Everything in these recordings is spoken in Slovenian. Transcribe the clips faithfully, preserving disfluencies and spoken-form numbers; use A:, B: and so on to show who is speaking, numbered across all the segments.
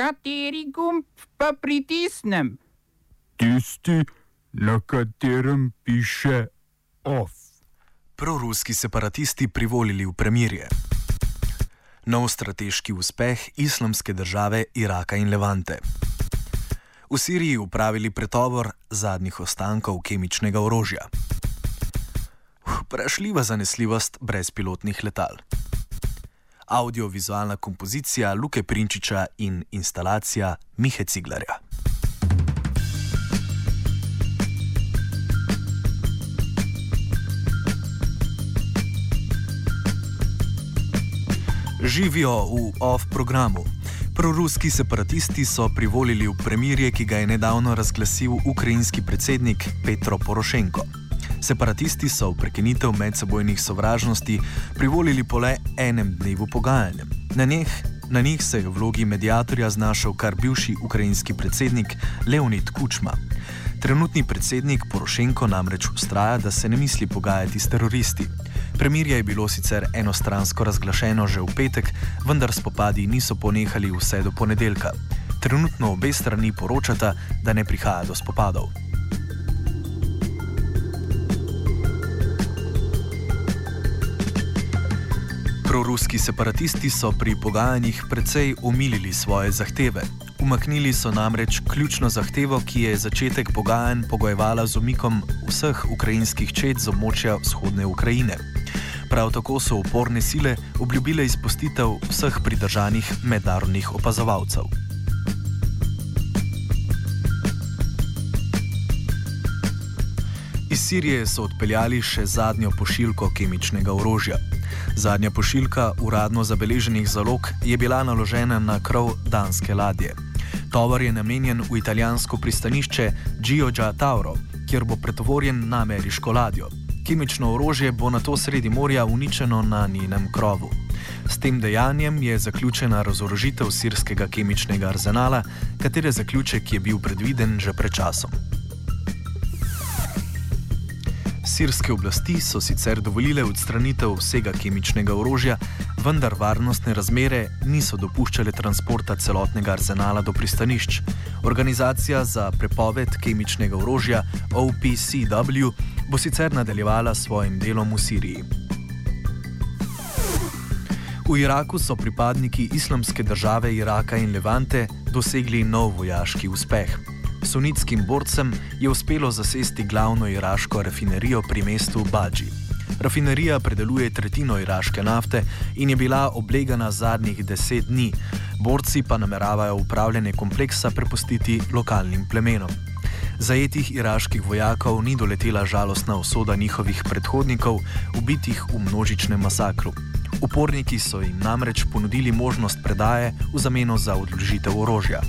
A: Kateri gumb pa pritisnem?
B: Tisti, na katerem piše OFF.
C: Proruski separatisti privolili v premirje. Nov strateški uspeh Islamske države Iraka in Levante. V Siriji upravili pretovor zadnjih ostankov kemičnega orožja. Vprašljiva zanesljivost brezpilotnih letal. Audiovizualna kompozicija Luke Prinčiča in instalacija Mihe Ciglarja. Živijo v OFF programu. Proruski separatisti so privolili v premirje, ki ga je nedavno razglasil ukrajinski predsednik Petro Porošenko. Separatisti so v prekinitev medsebojnih sovražnosti privolili po le enem dnevu pogajanjem. Na njih, na njih se je v vlogi mediatorja znašel kar bivši ukrajinski predsednik Leonid Kučma. Trenutni predsednik Porošenko namreč vztraja, da se ne misli pogajati s teroristi. Premirje je bilo sicer enostransko razglašeno že v petek, vendar spopadi niso ponehali vse do ponedeljka. Trenutno obe strani poročata, da ne prihaja do spopadov. Proruski separatisti so pri pogajanjih precej omilili svoje zahteve. Umaknili so namreč ključno zahtevo, ki je začetek pogajanj pogojevala z umikom vseh ukrajinskih čet z območja vzhodne Ukrajine. Prav tako so uporne sile obljubile izpustitev vseh pridržanih mednarodnih opazovalcev. Iz Sirije so odpeljali še zadnjo pošiljko kemičnega orožja. Zadnja pošiljka uradno zabeleženih zalog je bila naložena na krov danske ladje. Tovor je namenjen v italijansko pristanišče Gioia Tauro, kjer bo pretovorjen na ameriško ladjo. Kemično orožje bo nato sredi morja uničeno na njenem krovu. S tem dejanjem je zaključena razorožitev sirskega kemičnega arzenala, katere zaključek je bil predviden že pred časom. Sirske oblasti so sicer dovolile odstranitev vsega kemičnega orožja, vendar varnostne razmere niso dopuščale transporta celotnega arzenala do pristanišč. Organizacija za prepoved kemičnega orožja O P C W bo sicer nadaljevala s svojim delom v Siriji. V Iraku so pripadniki Islamske države Iraka in Levante dosegli nov vojaški uspeh. Sunitskim borcem je uspelo zasesti glavno iraško rafinerijo pri mestu Badži. Rafinerija predeluje tretjino iraške nafte in je bila oblegana zadnjih deset dni. Borci pa nameravajo upravljanje kompleksa prepustiti lokalnim plemenom. Zajetih iraških vojakov ni doletela žalostna usoda njihovih predhodnikov, ubitih v množičnem masakru. Uporniki so jim namreč ponudili možnost predaje v zameno za odložitev orožja.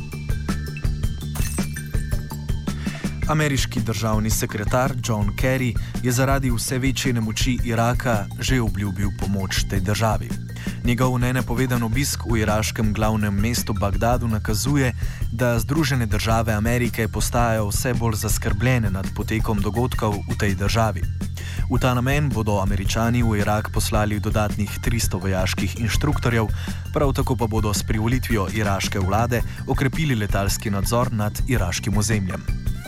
C: Ameriški državni sekretar John Kerry je zaradi vse večje nemoči Iraka že obljubil pomoč tej državi. Njegov nenapovedan obisk v iraškem glavnem mestu Bagdadu nakazuje, da Združene države Amerike postajajo vse bolj zaskrbljene nad potekom dogodkov v tej državi. V ta namen bodo Američani v Irak poslali dodatnih tristo vojaških inštruktorjev, prav tako pa bodo s privolitvijo iraške vlade okrepili letalski nadzor nad iraškim ozemljem.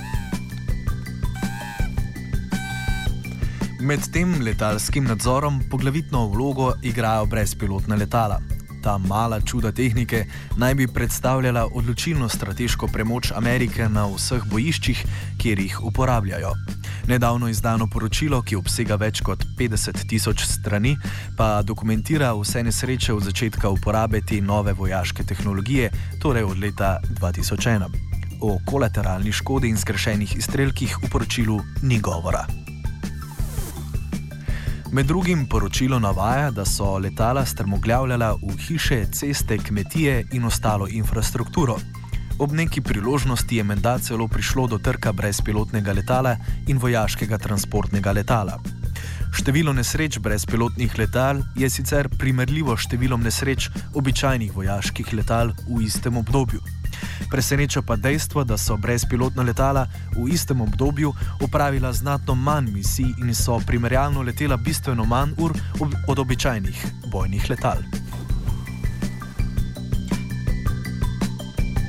C: Med tem letalskim nadzorom poglavitno vlogo igrajo brezpilotna letala. Ta mala čuda tehnike naj bi predstavljala odločilno strateško premoč Amerike na vseh bojiščih, kjer jih uporabljajo. Nedavno izdano poročilo, ki obsega več kot petdeset tisoč strani, pa dokumentira vse nesreče od začetka uporabe te nove vojaške tehnologije, torej od leta dva tisoč ena. O kolateralni škodi in zgrešenih izstrelkih v poročilu ni govora. Med drugim poročilo navaja, da so letala strmoglavljala v hiše, ceste, kmetije in ostalo infrastrukturo. Ob neki priložnosti je menda celo prišlo do trka brezpilotnega letala in vojaškega transportnega letala. Število nesreč brezpilotnih letal je sicer primerljivo s številom nesreč običajnih vojaških letal v istem obdobju. Preseneča pa dejstvo, da so brezpilotna letala v istem obdobju opravila znatno manj misij in so primerjalno letela bistveno manj ur od običajnih bojnih letal.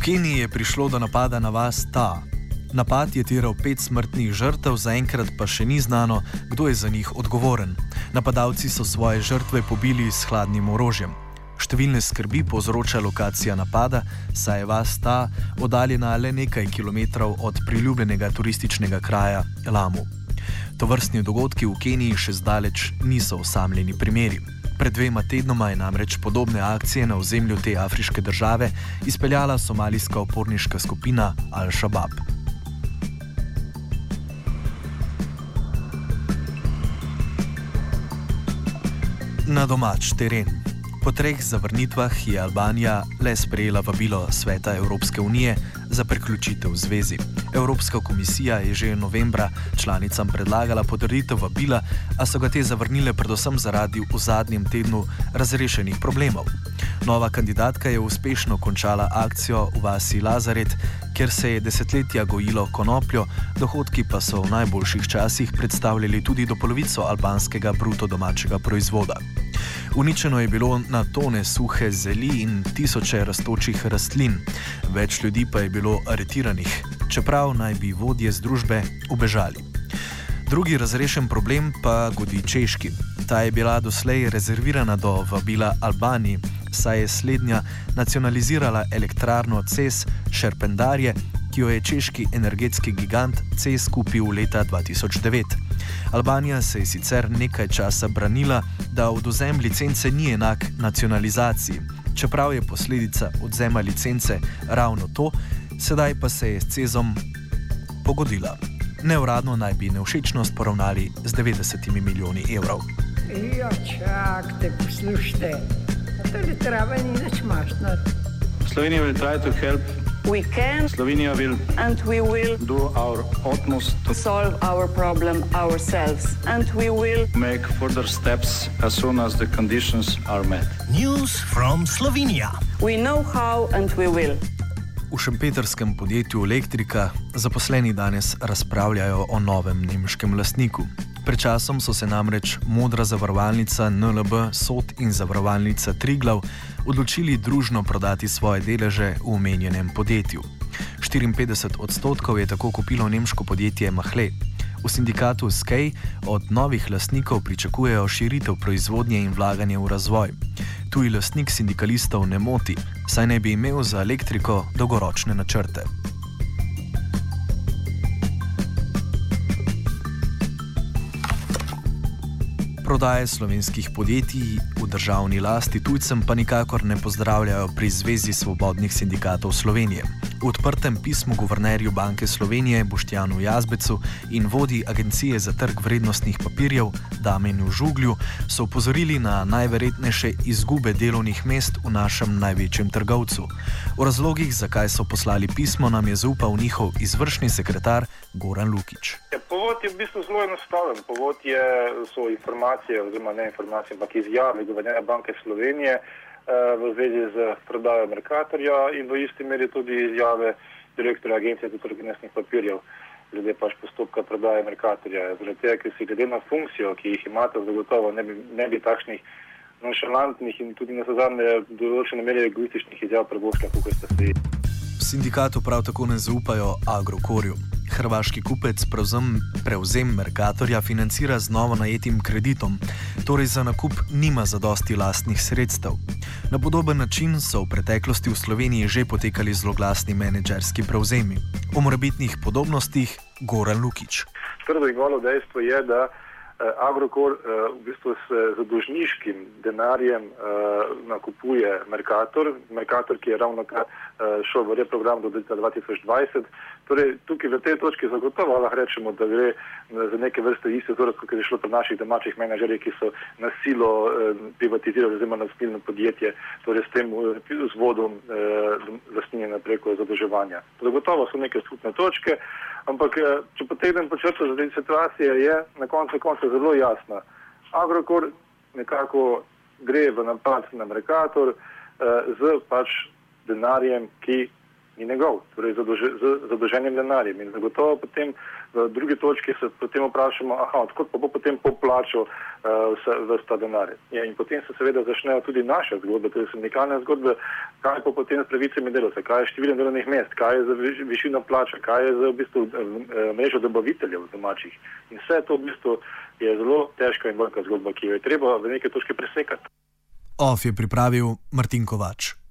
C: Keniji je prišlo do napada na vas Ta. Napad je terjal pet smrtnih žrtev, zaenkrat pa še ni znano, kdo je za njih odgovoren. Napadalci so svoje žrtve pobili s hladnim orožjem. Številne skrbi povzroča lokacija napada, saj je vas Ta oddaljena le nekaj kilometrov od priljubljenega turističnega kraja Lamu. Tovrstni dogodki v Keniji še zdaleč niso osamljeni primeri. Pred dvema tednoma je namreč podobne akcije na ozemlju te afriške države izpeljala somalijska uporniška skupina Al-Shabaab. Na domač teren. Po treh zavrnitvah je Albanija le sprejela vabilo Sveta Evropske unije za priključitev zvezi. Evropska komisija je že novembra članicam predlagala potrditev vabila, a so ga te zavrnile predvsem zaradi v zadnjem tednu razrešenih problemov. Nova kandidatka je uspešno končala akcijo v vasi Lazaret, kjer se je desetletja gojilo konopljo, dohodki pa so v najboljših časih predstavljali tudi do polovico albanskega bruto domačega proizvoda. Uničeno je bilo na tone suhe zeli in tisoče rastočih rastlin, več ljudi pa je bilo aretiranih, čeprav naj bi vodje združbe ubežali. Drugi razrešen problem pa godi Češki. Ta je bila doslej rezervirana do vabila Albaniji, saj je slednja nacionalizirala elektrarno C E S Šerpendarje, ki jo je češki energetski gigant C E S kupil leta dva tisoč devet. Albanija se je sicer nekaj časa branila, da odvzem licence ni enak nacionalizaciji, čeprav je posledica odvzema licence ravno to, sedaj pa se je s C E S-om pogodila. Neuradno naj bi nevšečnost poravnali z devetdesetimi milijoni evrov.
D: Ja, čakajte, poslušajte. To je treba ni nič maštnati.
E: Slovenija will try to help.
F: We can.
E: Slovenija will.
F: And we will.
E: Do our utmost
F: to solve our problem ourselves. And we will.
E: Make further steps as soon as the conditions are met.
G: News from Slovenia.
F: We know how and we will.
C: V šempetrskem podjetju Elektrika zaposleni danes razpravljajo o novem nemškem lastniku. Pred časom so se namreč Modra zavarovalnica N L B, Sod in zavarovalnica Triglav odločili družno prodati svoje deleže v omenjenem podjetju. štiriinpetdeset odstotkov je tako kupilo nemško podjetje Mahle. V sindikatu S K I od novih lastnikov pričakujejo širitev proizvodnje in vlaganje v razvoj. Tuji lastnik sindikalistov ne moti, saj naj bi imel za Elektriko dolgoročne načrte. Prodaje slovenskih podjetij v državni lasti tujcem pa nikakor ne pozdravljajo pri Zvezi svobodnih sindikatov Slovenije. V odprtem pismu guvernerju Banke Slovenije Boštjanu Jazbecu in vodji Agencije za trg vrednostnih papirjev Damjanu Žuglju so opozorili na najverjetnejše izgube delovnih mest v našem največjem trgovcu. O razlogih, zakaj so poslali pismo, nam je zaupal njihov izvršni sekretar Goran Lukić.
H: Povod je v bistvu zelo enostaven. Povod je, so informacije, oziroma ne informacije, ampak izjave guvernerja Banke Slovenije v zvezi z prodajo Mercatorja in v isti meri tudi izjave direktorja Agencije za trg vrednostnih papirjev glede pač postopka prodaje Mercatorja. Zaradi tega, ker si glede na funkcijo, ki jih imate, zagotovo ne bi, ne bi takšnih nonšalantnih in tudi nazadnje določene meri egoističnih izjav privoščila, kot ste se.
C: V sindikatu prav tako ne zaupajo Agrokorju. Hrvaški kupec prevzem, prevzem Mercatorja financira z novo najetim kreditom, torej za nakup nima zadosti lastnih sredstev. Na podoben način so v preteklosti v Sloveniji že potekali zloglasni menedžerski prevzemi. O morebitnih podobnostih Goran Lukić.
H: Prvo in golo dejstvo je, da Agrokor v bistvu s zadužniškim denarjem nakupuje Mercator, Mercator, ki je ravno kar šel v reprogram do leta dva tisoč dvajset. Torej, tukaj v tej točki zagotovo lahko rečemo, da gre za neke vrste iste vzorce, kot je šlo pri naših domačih menedžerjih, ki so na silo privatizirali oziroma naspilno podjetje, torej s tem vzvodom lastninjenja preko zadolževanja. Zagotovo so neke skupne točke, ampak če potegnem po črto, zdaj situacija je na koncu konca zelo jasna. Agrokor nekako gre v napad na Mercator z pač denarjem, ki ni njegov, torej z zadolženim denarjem. In zagotovo potem v drugi točki se potem vprašamo, aha, odkot pa bo potem poplačal uh, vse, vse ta denar. Ja, in potem se seveda začnejo tudi naše zgodbe, tudi sindikalne zgodbe, kaj pa potem s pravicami delavcev, kaj je številom delovnih mest, kaj je za višino plača, kaj je za v bistvu mrežo dobaviteljev domačih. In vse to v bistvu je zelo težka in velika zgodba, ki jo je treba v neke točke presekati.
C: Off je pripravil Martin Kovač.